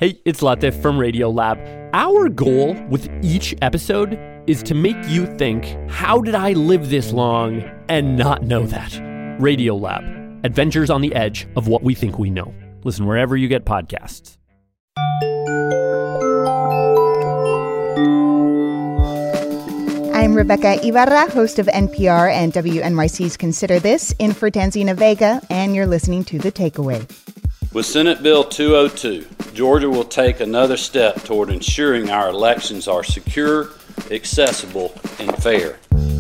Hey, it's Latif from Radiolab. Our goal with each episode is to make you think, how did I live this long and not know that? Radiolab, adventures on the edge of what we think we know. Listen wherever you get podcasts. I'm Rebecca Ibarra, host of NPR and WNYC's Consider This, in for Tanzina Vega, and you're listening to The Takeaway. With Senate Bill 202, Georgia will take another step toward ensuring our elections are secure, accessible, and fair.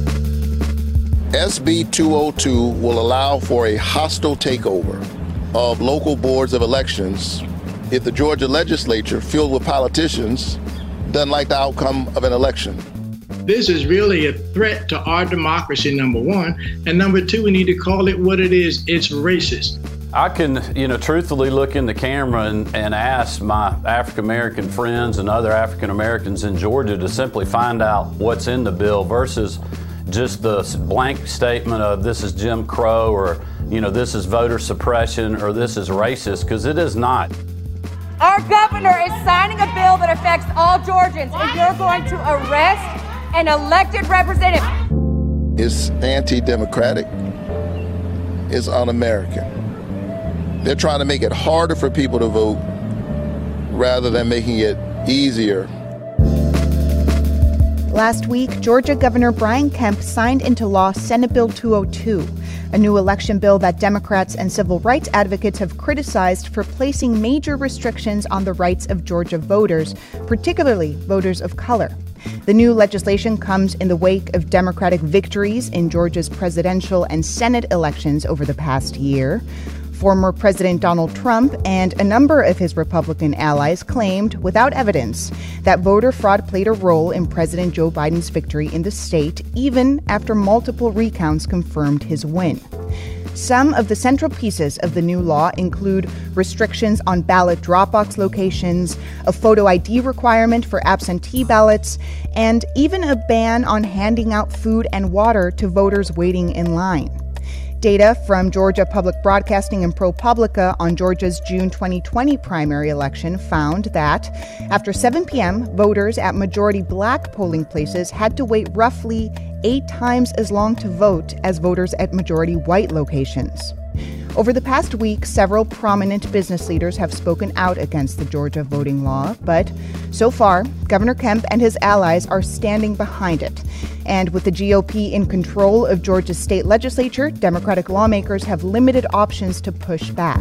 SB 202 will allow for a hostile takeover of local boards of elections if the Georgia legislature, filled with politicians, doesn't like the outcome of an election. This is really a threat to our democracy, number one. And number two, we need to call it what it is. It's racist. I can, truthfully look in the camera and ask my African-American friends and other African-Americans in Georgia to simply find out what's in the bill versus just the blank statement of this is Jim Crow or, this is voter suppression or this is racist, because it is not. Our governor is signing a bill that affects all Georgians, and you're going to arrest an elected representative. It's anti-democratic. It's un-American. They're trying to make it harder for people to vote rather than making it easier. Last week, Georgia Governor Brian Kemp signed into law Senate Bill 202, a new election bill that Democrats and civil rights advocates have criticized for placing major restrictions on the rights of Georgia voters, particularly voters of color. The new legislation comes in the wake of Democratic victories in Georgia's presidential and Senate elections over the past year. Former President Donald Trump and a number of his Republican allies claimed, without evidence, that voter fraud played a role in President Joe Biden's victory in the state, even after multiple recounts confirmed his win. Some of the central pieces of the new law include restrictions on ballot drop-box locations, a photo ID requirement for absentee ballots, and even a ban on handing out food and water to voters waiting in line. Data from Georgia Public Broadcasting and ProPublica on Georgia's June 2020 primary election found that after 7 p.m., voters at majority black polling places had to wait roughly 8 times as long to vote as voters at majority white locations. Over the past week, several prominent business leaders have spoken out against the Georgia voting law, but so far, Governor Kemp and his allies are standing behind it. And with the GOP in control of Georgia's state legislature, Democratic lawmakers have limited options to push back.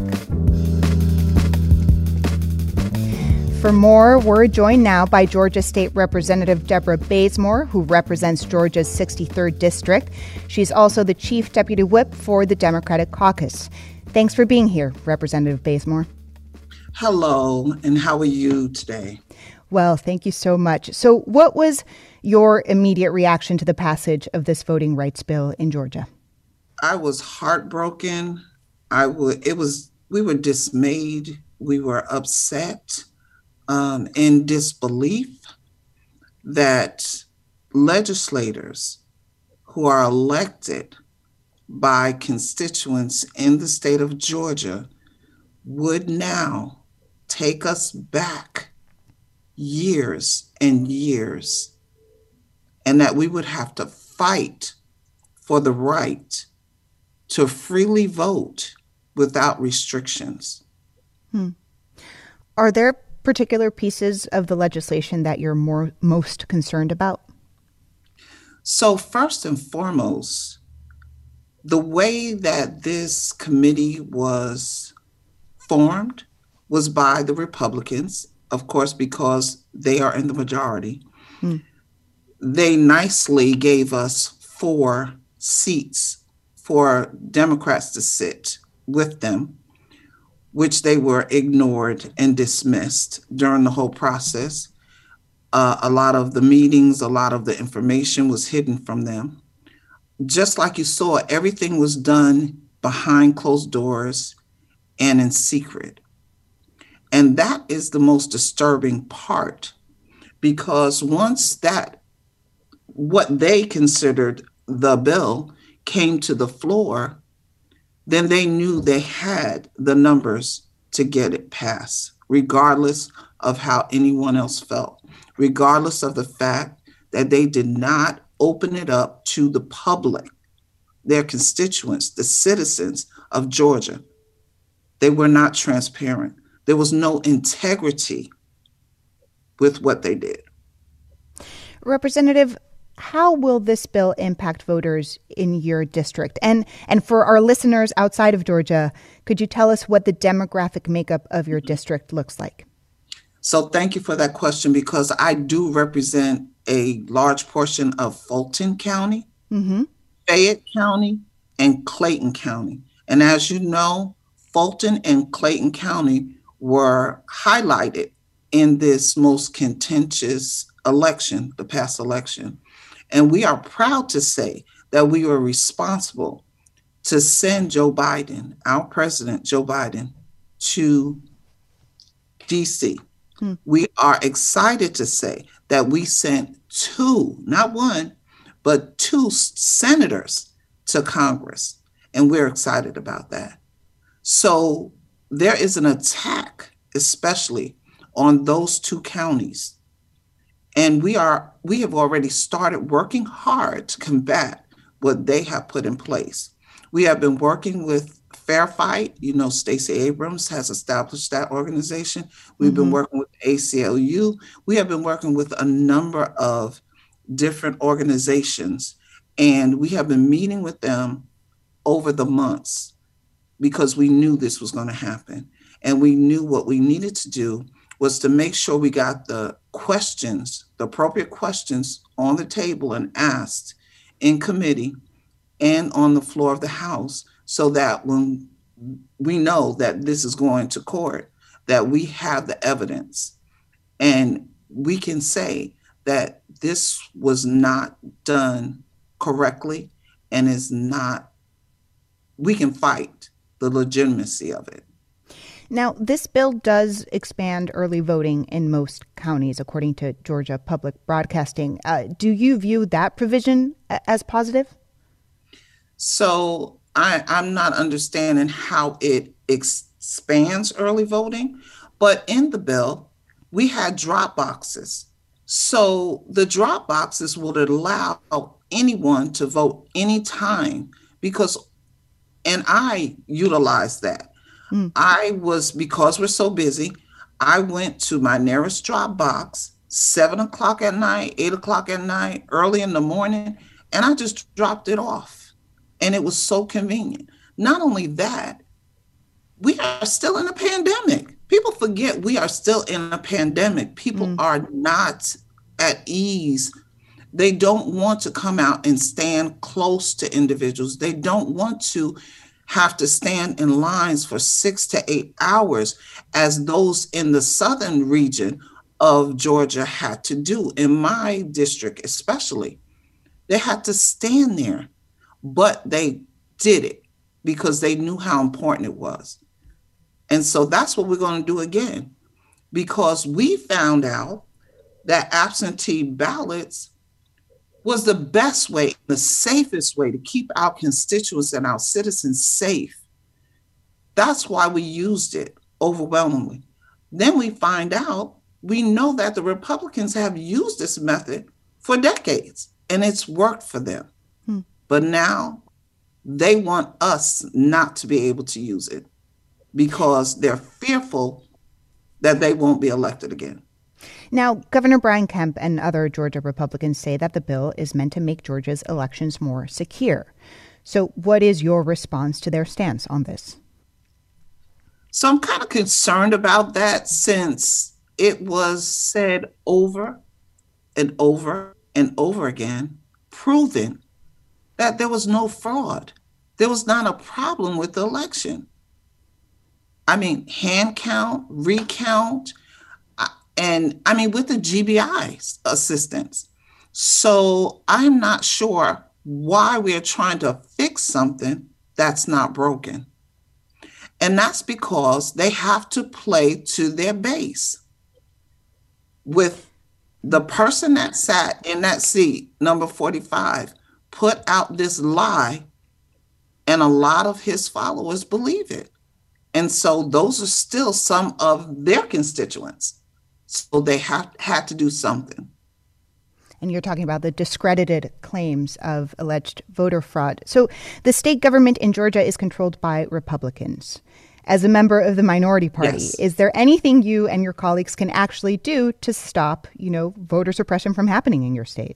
For more, we're joined now by Georgia State Representative Deborah Bazemore, who represents Georgia's 63rd District. She's also the Chief Deputy Whip for the Democratic Caucus. Thanks for being here, Representative Bazemore. Hello, and how are you today? Well, thank you so much. So what was your immediate reaction to the passage of this voting rights bill in Georgia? I was heartbroken. We were dismayed. We were upset. In disbelief that legislators who are elected by constituents in the state of Georgia would now take us back years and years, and that we would have to fight for the right to freely vote without restrictions. Are there particular pieces of the legislation that you're most concerned about? So first and foremost, the way that this committee was formed was by the Republicans, of course, because they are in the majority. They nicely gave us 4 seats for Democrats to sit with them, which they were ignored and dismissed during the whole process. A lot of the meetings, a lot of the information was hidden from them. Just like you saw, everything was done behind closed doors and in secret. And that is the most disturbing part, because once what they considered the bill came to the floor, then they knew they had the numbers to get it passed regardless of how anyone else felt, regardless of the fact that they did not open it up to the public, their constituents, the citizens of Georgia. They were not transparent. There was no integrity with what they did. Representative, how will this bill impact voters in your district? And for our listeners outside of Georgia, could you tell us what the demographic makeup of your district looks like? So thank you for that question, because I do represent a large portion of Fulton County, Fayette County, and Clayton County. And as you know, Fulton and Clayton County were highlighted in this most contentious election, the past election. And we are proud to say that we were responsible to send Joe Biden, our president, Joe Biden, to DC. We are excited to say that we sent two, not one, but two senators to Congress. And we're excited about that. So there is an attack, especially on those two counties. And we have already started working hard to combat what they have put in place. We have been working with Fair Fight. You know, Stacey Abrams has established that organization. We've been working with ACLU. We have been working with a number of different organizations, and we have been meeting with them over the months because we knew this was going to happen. And we knew what we needed to do was to make sure we got the questions, the appropriate questions on the table and asked in committee and on the floor of the House, so that when we know that this is going to court, that we have the evidence and we can say that this was not done correctly and is not, we can fight the legitimacy of it. Now, this bill does expand early voting in most counties, according to Georgia Public Broadcasting. Do you view that provision as positive? So I'm not understanding how it expands early voting, but in the bill, we had drop boxes. So the drop boxes would allow anyone to vote anytime because I utilized that. Because we're so busy, I went to my nearest drop box, 7 o'clock at night, 8 o'clock at night, early in the morning, and I just dropped it off. And it was so convenient. Not only that, we are still in a pandemic. People forget we are still in a pandemic. People are not at ease. They don't want to come out and stand close to individuals. They don't want to have to stand in lines for 6 to 8 hours as those in the southern region of Georgia had to do. In my district especially, they had to stand there, but they did it because they knew how important it was. And so that's what we're going to do again, because we found out that absentee ballots was the best way, the safest way to keep our constituents and our citizens safe. That's why we used it overwhelmingly. Then we find out, we know that the Republicans have used this method for decades and it's worked for them. But now they want us not to be able to use it because they're fearful that they won't be elected again. Now, Governor Brian Kemp and other Georgia Republicans say that the bill is meant to make Georgia's elections more secure. So what is your response to their stance on this? So I'm kind of concerned about that, since it was said over and over and over again, proven that there was no fraud. There was not a problem with the election. I mean, hand count, recount, and I mean, with the GBI assistance. So I'm not sure why we're trying to fix something that's not broken. And that's because they have to play to their base. With the person that sat in that seat, number 45, put out this lie, and a lot of his followers believe it. And so those are still some of their constituents. So they had to do something. And you're talking about the discredited claims of alleged voter fraud. So the state government in Georgia is controlled by Republicans. As a member of the minority party, Yes. Is there anything you and your colleagues can actually do to stop, voter suppression from happening in your state?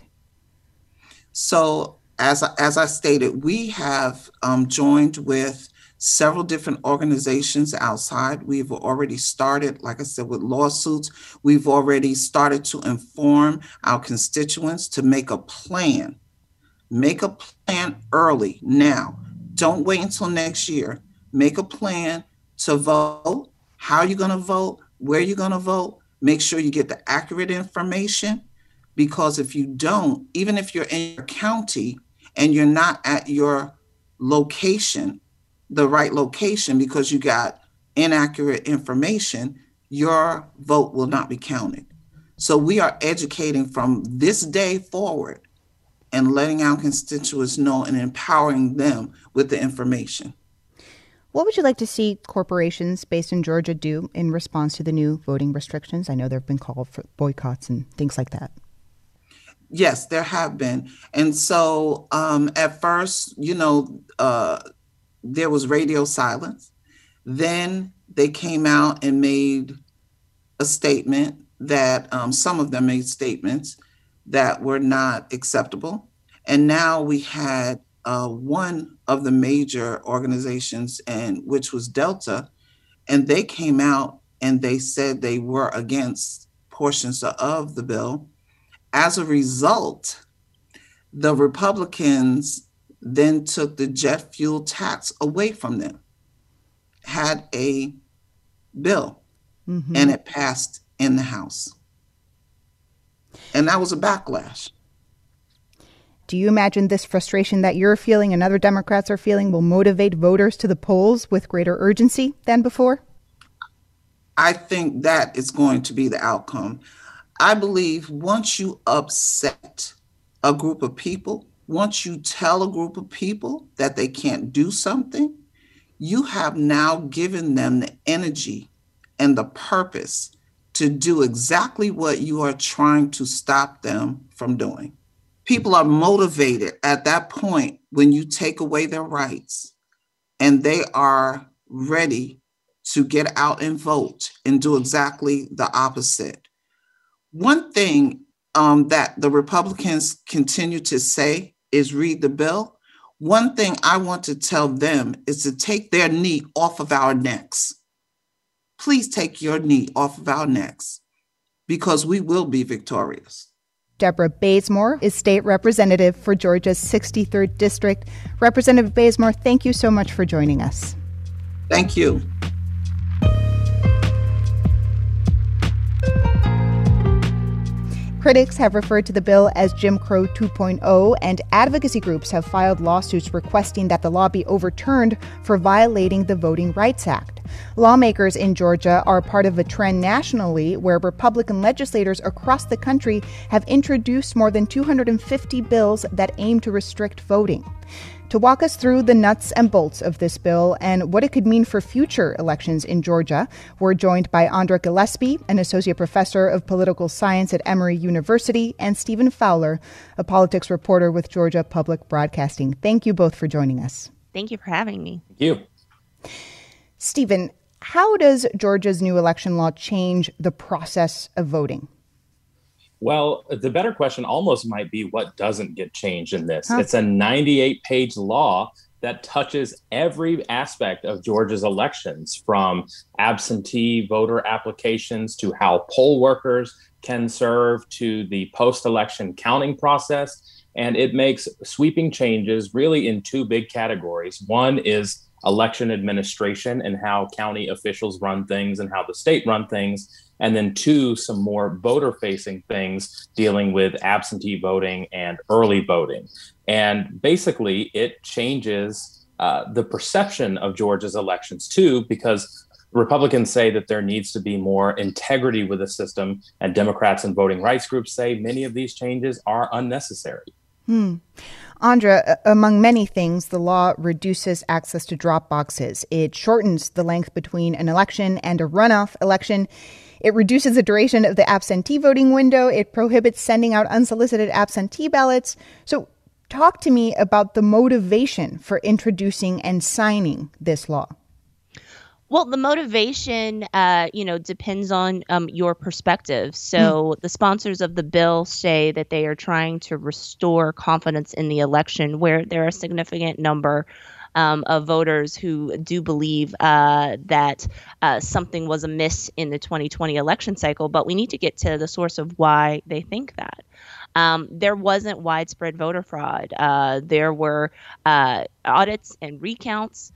So as I stated, we have joined with several different organizations outside. We've already started, like I said, with lawsuits. We've already started to inform our constituents to make a plan. Make a plan early now. Don't wait until next year. Make a plan to vote, how you're going to vote, where you're going to vote. Make sure you get the accurate information, because if you don't, even if you're in your county and you're not at your location, the right location, because you got inaccurate information, your vote will not be counted. So we are educating from this day forward and letting our constituents know and empowering them with the information. What would you like to see corporations based in Georgia do in response to the new voting restrictions? I know there have been calls for boycotts and things like that. Yes, there have been. And so at first, there was radio silence. Then they came out and made a statement that some of them made statements that were not acceptable. And now we had one of the major organizations, and which was Delta, and they came out and they said they were against portions of the bill. As a result, the Republicans then took the jet fuel tax away from them, had a bill, and it passed in the House. And that was a backlash. Do you imagine this frustration that you're feeling and other Democrats are feeling will motivate voters to the polls with greater urgency than before? I think that is going to be the outcome. I believe once you upset a group of people, once you tell a group of people that they can't do something, you have now given them the energy and the purpose to do exactly what you are trying to stop them from doing. People are motivated at that point when you take away their rights, and they are ready to get out and vote and do exactly the opposite. One thing that the Republicans continue to say is read the bill. One thing I want to tell them is to take their knee off of our necks. Please take your knee off of our necks, because we will be victorious. Deborah Bazemore is state representative for Georgia's 63rd District. Representative Bazemore, thank you so much for joining us. Thank you. Critics have referred to the bill as Jim Crow 2.0, and advocacy groups have filed lawsuits requesting that the law be overturned for violating the Voting Rights Act. Lawmakers in Georgia are part of a trend nationally where Republican legislators across the country have introduced more than 250 bills that aim to restrict voting. To walk us through the nuts and bolts of this bill and what it could mean for future elections in Georgia, we're joined by Andra Gillespie, an associate professor of political science at Emory University, and Stephen Fowler, a politics reporter with Georgia Public Broadcasting. Thank you both for joining us. Thank you for having me. Thank you. Stephen, how does Georgia's new election law change the process of voting? Well, the better question almost might be what doesn't get changed in this. It's a 98-page law that touches every aspect of Georgia's elections, from absentee voter applications to how poll workers can serve to the post-election counting process. And it makes sweeping changes really in two big categories. One is election administration and how county officials run things and how the state run things. And then two, some more voter-facing things dealing with absentee voting and early voting. And basically, it changes the perception of Georgia's elections too, because Republicans say that there needs to be more integrity with the system, and Democrats and voting rights groups say many of these changes are unnecessary. Andra, among many things, the law reduces access to drop boxes. It shortens the length between an election and a runoff election. It reduces the duration of the absentee voting window. It prohibits sending out unsolicited absentee ballots. So talk to me about the motivation for introducing and signing this law. Well, the motivation, depends on your perspective. So the sponsors of the bill say that they are trying to restore confidence in the election, where there are a significant number of voters who do believe that something was amiss in the 2020 election cycle. But we need to get to the source of why they think that. There wasn't widespread voter fraud. There were audits and recounts,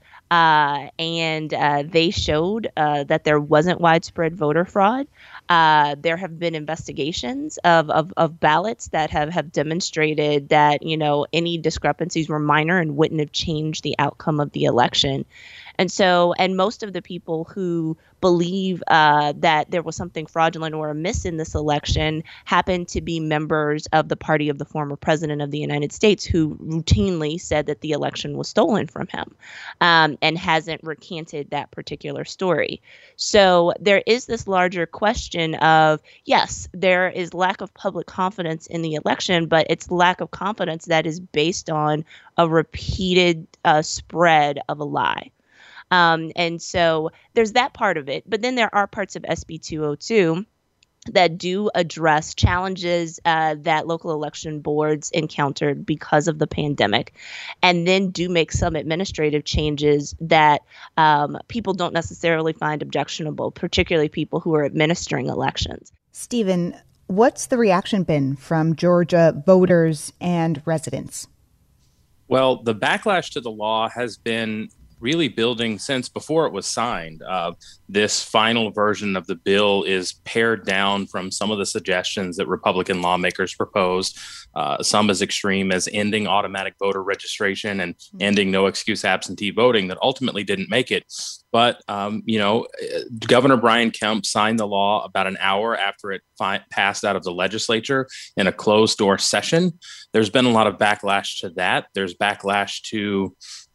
and they showed that there wasn't widespread voter fraud. There have been investigations of ballots that have demonstrated that, any discrepancies were minor and wouldn't have changed the outcome of the election. And most of the people who believe that there was something fraudulent or amiss in this election happen to be members of the party of the former president of the United States, who routinely said that the election was stolen from him, and hasn't recanted that particular story. So there is this larger question of, yes, there is lack of public confidence in the election, but it's lack of confidence that is based on a repeated spread of a lie. And so there's that part of it. But then there are parts of SB 202 that do address challenges that local election boards encountered because of the pandemic, and then do make some administrative changes that people don't necessarily find objectionable, particularly people who are administering elections. Stephen, what's the reaction been from Georgia voters and residents? Well, the backlash to the law has been really building since before it was signed. This final version of the bill is pared down from some of the suggestions that Republican lawmakers proposed, some as extreme as ending automatic voter registration and ending no excuse absentee voting that ultimately didn't make it. But, Governor Brian Kemp signed the law about an hour after it passed out of the legislature in a closed door session. There's been a lot of backlash to that. There's backlash to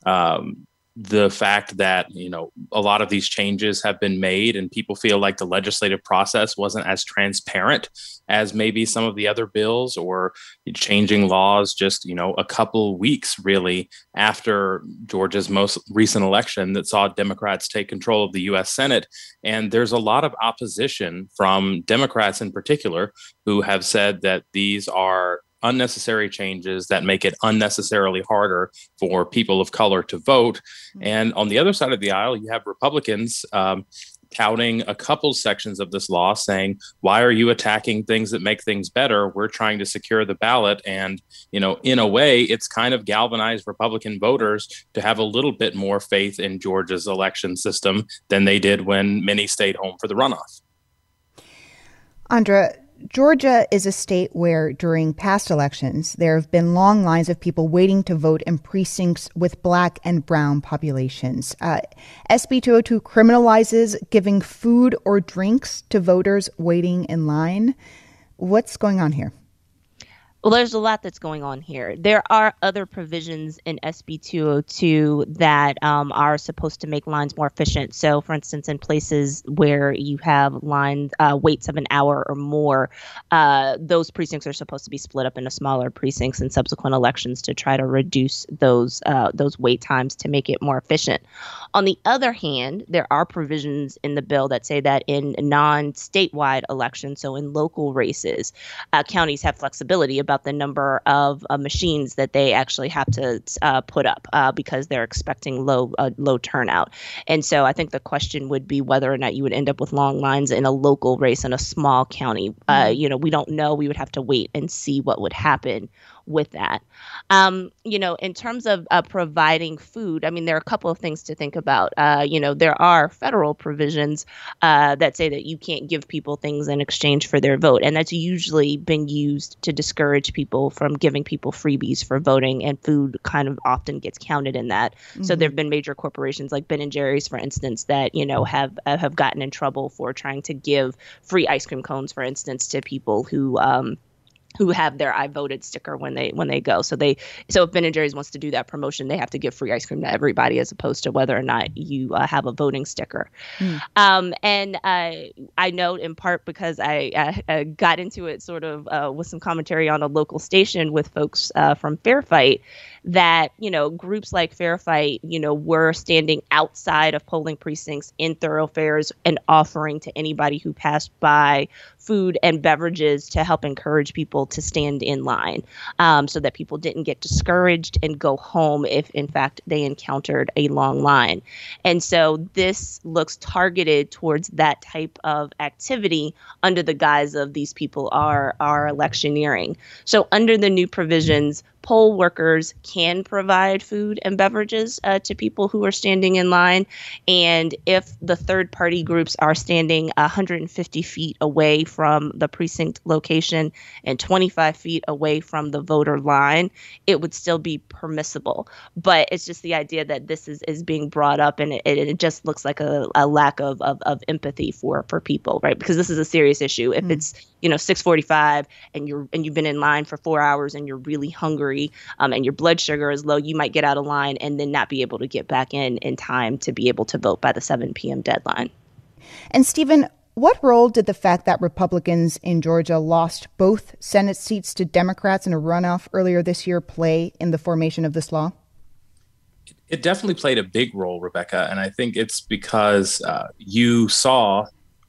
the fact that, a lot of these changes have been made and people feel like the legislative process wasn't as transparent as maybe some of the other bills, or changing laws just, a couple weeks really after Georgia's most recent election that saw Democrats take control of the U.S. Senate. And there's a lot of opposition from Democrats in particular who have said that these are unnecessary changes that make it unnecessarily harder for people of color to vote. And on the other side of the aisle, you have Republicans touting a couple sections of this law, saying, why are you attacking things that make things better? We're trying to secure the ballot. And, in a way, it's kind of galvanized Republican voters to have a little bit more faith in Georgia's election system than they did when many stayed home for the runoff. Andra, Georgia is a state where during past elections, there have been long lines of people waiting to vote in precincts with Black and brown populations. SB 202 criminalizes giving food or drinks to voters waiting in line. What's going on here? Well, there's a lot that's going on here. There are other provisions in SB 202 that are supposed to make lines more efficient. So, for instance, in places where you have lines, waits of an hour or more, those precincts are supposed to be split up into smaller precincts in subsequent elections to try to reduce those wait times to make it more efficient. On the other hand, there are provisions in the bill that say that in non-statewide elections, so in local races, counties have flexibility about the number of machines that they actually have to put up because they're expecting low turnout. And so I think the question would be whether or not you would end up with long lines in a local race in a small county. We don't know. We would have to wait and see what would happen with that. In terms of providing food, there are a couple of things to think about. There are federal provisions that say that you can't give people things in exchange for their vote. And that's usually been used to discourage people from giving people freebies for voting, and food kind of often gets counted in that. Mm-hmm. So there have been major corporations like Ben & Jerry's, for instance, that, have gotten in trouble for trying to give free ice cream cones, for instance, to people who who have their I voted sticker when they go. So if Ben & Jerry's wants to do that promotion, they have to give free ice cream to everybody as opposed to whether or not you have a voting sticker. And I note in part because I got into it sort of with some commentary on a local station with folks from Fair Fight that, groups like Fair Fight, were standing outside of polling precincts in thoroughfares and offering to anybody who passed by food and beverages to help encourage people to stand in line, so that people didn't get discouraged and go home if, in fact, they encountered a long line. And so this looks targeted towards that type of activity under the guise of these people are electioneering. So under the new provisions, poll workers can provide food and beverages to people who are standing in line. And if the third party groups are standing 150 feet away from the precinct location and 25 feet away from the voter line, it would still be permissible. But it's just the idea that this is being brought up, and it just looks like a lack of empathy for people, right? Because this is a serious issue. If it's 6:45 and you've been in line for 4 hours and you're really hungry, and your blood sugar is low, you might get out of line and then not be able to get back in time to be able to vote by the 7 p.m. deadline. And Stephen, what role did the fact that Republicans in Georgia lost both Senate seats to Democrats in a runoff earlier this year play in the formation of this law? It definitely played a big role, Rebecca, and I think it's because you saw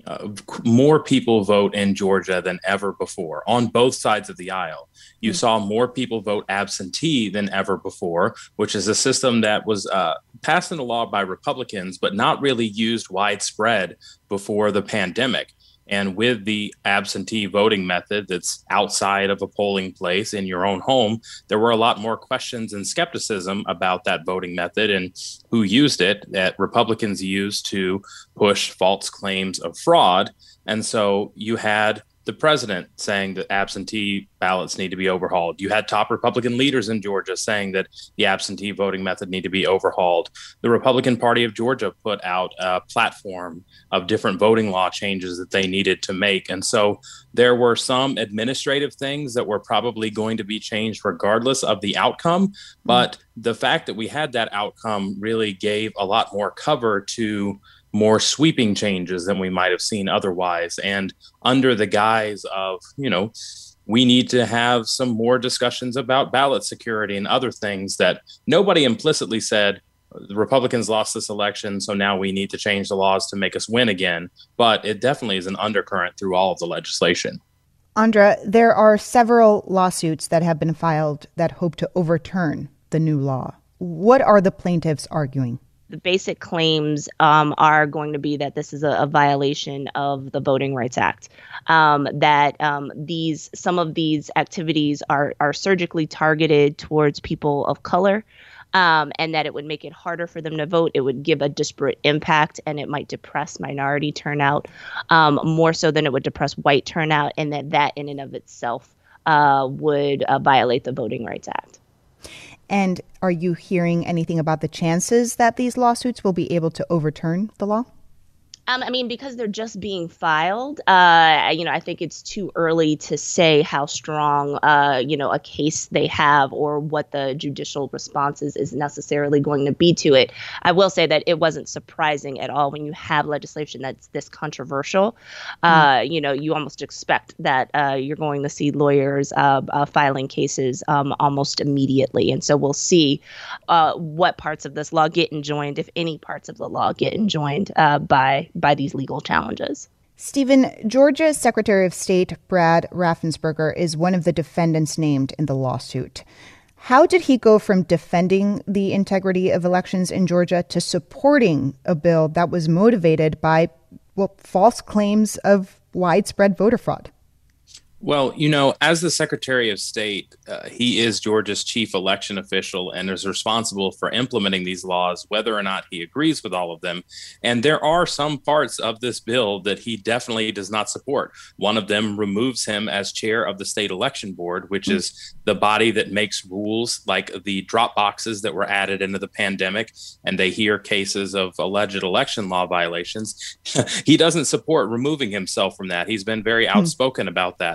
more people vote in Georgia than ever before on both sides of the aisle. You saw more people vote absentee than ever before, which is a system that was passed into law by Republicans, but not really used widespread before the pandemic. And with the absentee voting method that's outside of a polling place in your own home, there were a lot more questions and skepticism about that voting method and who used it that Republicans used to push false claims of fraud. And so you had the president saying that absentee ballots need to be overhauled. You had top Republican leaders in Georgia saying that the absentee voting method need to be overhauled. The Republican Party of Georgia put out a platform of different voting law changes that they needed to make. And so there were some administrative things that were probably going to be changed regardless of the outcome. But the fact that we had that outcome really gave a lot more cover to more sweeping changes than we might have seen otherwise. And under the guise of, we need to have some more discussions about ballot security and other things that nobody implicitly said, the Republicans lost this election, so now we need to change the laws to make us win again. But it definitely is an undercurrent through all of the legislation. Andra, there are several lawsuits that have been filed that hope to overturn the new law. What are the plaintiffs arguing? The basic claims are going to be that this is a violation of the Voting Rights Act, that some of these activities are surgically targeted towards people of color, and that it would make it harder for them to vote. It would give a disparate impact, and it might depress minority turnout more so than it would depress white turnout, and that in and of itself would violate the Voting Rights Act. And are you hearing anything about the chances that these lawsuits will be able to overturn the law? Because they're just being filed, I think it's too early to say how strong, a case they have or what the judicial response is necessarily going to be to it. I will say that it wasn't surprising at all when you have legislation that's this controversial. You almost expect that you're going to see lawyers filing cases almost immediately. And so we'll see what parts of this law get enjoined, if any parts of the law get enjoined by these legal challenges. Stephen, Georgia's Secretary of State Brad Raffensperger is one of the defendants named in the lawsuit. How did he go from defending the integrity of elections in Georgia to supporting a bill that was motivated by, false claims of widespread voter fraud? Well, as the Secretary of State, he is Georgia's chief election official and is responsible for implementing these laws, whether or not he agrees with all of them. And there are some parts of this bill that he definitely does not support. One of them removes him as chair of the state election board, which is the body that makes rules like the drop boxes that were added into the pandemic, and they hear cases of alleged election law violations. He doesn't support removing himself from that. He's been very outspoken about that.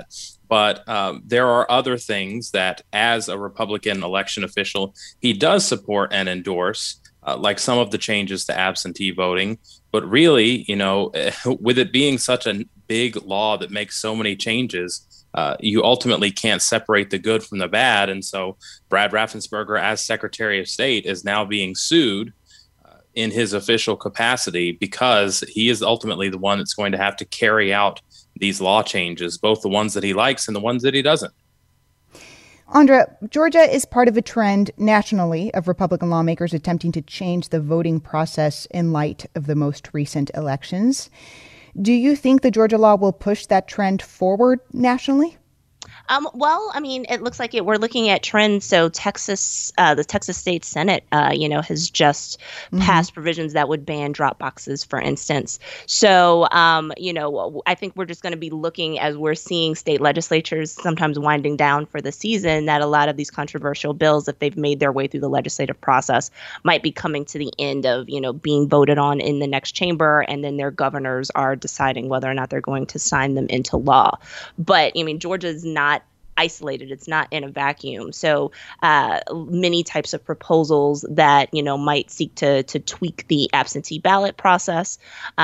But there are other things that, as a Republican election official, he does support and endorse, like some of the changes to absentee voting. But really, with it being such a big law that makes so many changes, you ultimately can't separate the good from the bad. And so Brad Raffensperger, as Secretary of State, is now being sued in his official capacity because he is ultimately the one that's going to have to carry out these law changes, both the ones that he likes and the ones that he doesn't. Andra, Georgia is part of a trend nationally of Republican lawmakers attempting to change the voting process in light of the most recent elections. Do you think the Georgia law will push that trend forward nationally? Well, I mean, it looks like we're looking at trends. So Texas, the Texas State Senate, has just passed provisions that would ban drop boxes, for instance. So, I think we're just going to be looking, as we're seeing state legislatures sometimes winding down for the season, that a lot of these controversial bills, if they've made their way through the legislative process, might be coming to the end of, being voted on in the next chamber. And then their governors are deciding whether or not they're going to sign them into law. But, Georgia is not isolated. It's not in a vacuum. So many types of proposals that, might seek to tweak the absentee ballot process,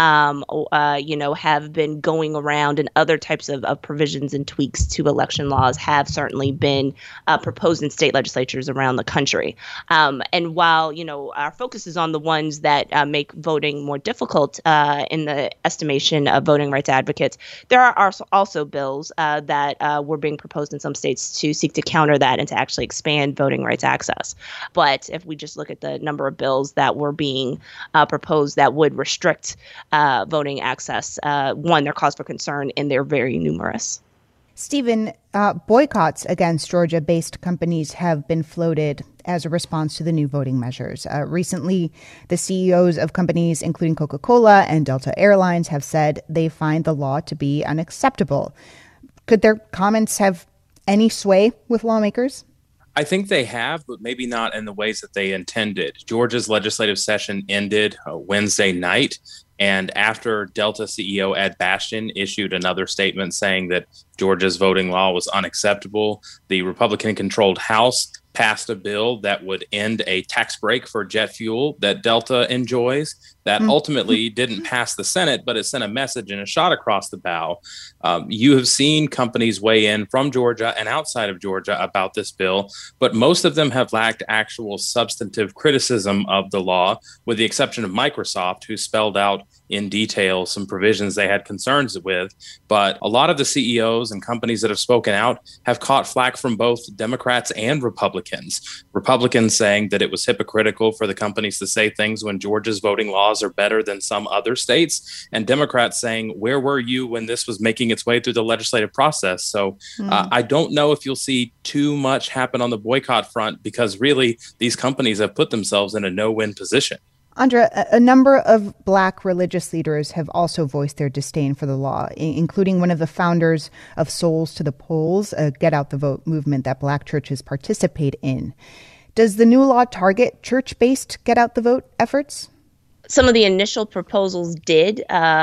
have been going around, and other types of provisions and tweaks to election laws have certainly been proposed in state legislatures around the country. And while, our focus is on the ones that make voting more difficult in the estimation of voting rights advocates, there are also bills that were being proposed in some states to seek to counter that and to actually expand voting rights access. But if we just look at the number of bills that were being proposed that would restrict voting access, they're cause for concern, and they're very numerous. Stephen, boycotts against Georgia-based companies have been floated as a response to the new voting measures. Recently, the CEOs of companies, including Coca-Cola and Delta Airlines, have said they find the law to be unacceptable. Could their comments have any sway with lawmakers? I think they have, but maybe not in the ways that they intended. Georgia's legislative session ended Wednesday night, and after Delta CEO Ed Bastian issued another statement saying that Georgia's voting law was unacceptable, the Republican-controlled House passed a bill that would end a tax break for jet fuel that Delta enjoys. That ultimately didn't pass the Senate, but it sent a message and a shot across the bow. You have seen companies weigh in from Georgia and outside of Georgia about this bill, but most of them have lacked actual substantive criticism of the law, with the exception of Microsoft, who spelled out in detail some provisions they had concerns with. But a lot of the CEOs and companies that have spoken out have caught flack from both Democrats and Republicans. Republicans saying that it was hypocritical for the companies to say things when Georgia's voting laws are better than some other states, and Democrats saying, where were you when this was making its way through the legislative process? So I don't know if you'll see too much happen on the boycott front, because really these companies have put themselves in a no-win position. Andra, a number of Black religious leaders have also voiced their disdain for the law, including one of the founders of Souls to the Polls, a Get Out the Vote movement that Black churches participate in. Does the new law target church-based Get Out the Vote efforts? Some of the initial proposals did,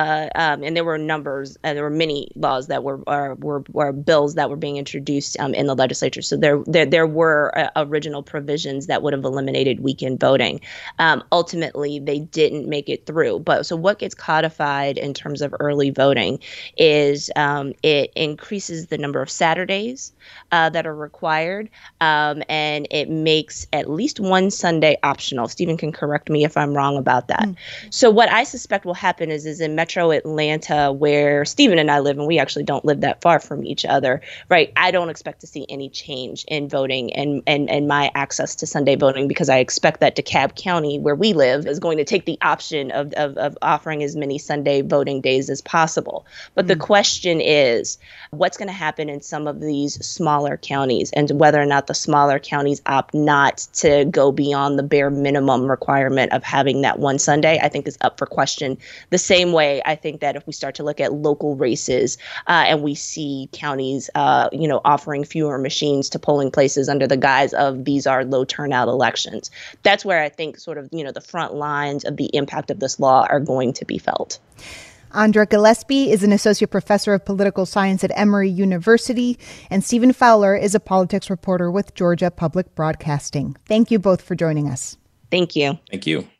and there were there were many laws that were bills that were being introduced in the legislature. So there were original provisions that would have eliminated weekend voting. Ultimately, they didn't make it through. But so what gets codified in terms of early voting is it increases the number of Saturdays that are required, and it makes at least one Sunday optional. Stephen can correct me if I'm wrong about that. So what I suspect will happen is in Metro Atlanta, where Stephen and I live, and we actually don't live that far from each other, right? I don't expect to see any change in voting and my access to Sunday voting, because I expect that DeKalb County, where we live, is going to take the option of offering as many Sunday voting days as possible. But the question is, what's going to happen in some of these smaller counties, and whether or not the smaller counties opt not to go beyond the bare minimum requirement of having that one Sunday, I think is up for question. The same way I think that if we start to look at local races and we see counties, offering fewer machines to polling places under the guise of these are low turnout elections, that's where I think sort of, the front lines of the impact of this law are going to be felt. Andra Gillespie is an associate professor of political science at Emory University, and Stephen Fowler is a politics reporter with Georgia Public Broadcasting. Thank you both for joining us. Thank you. Thank you.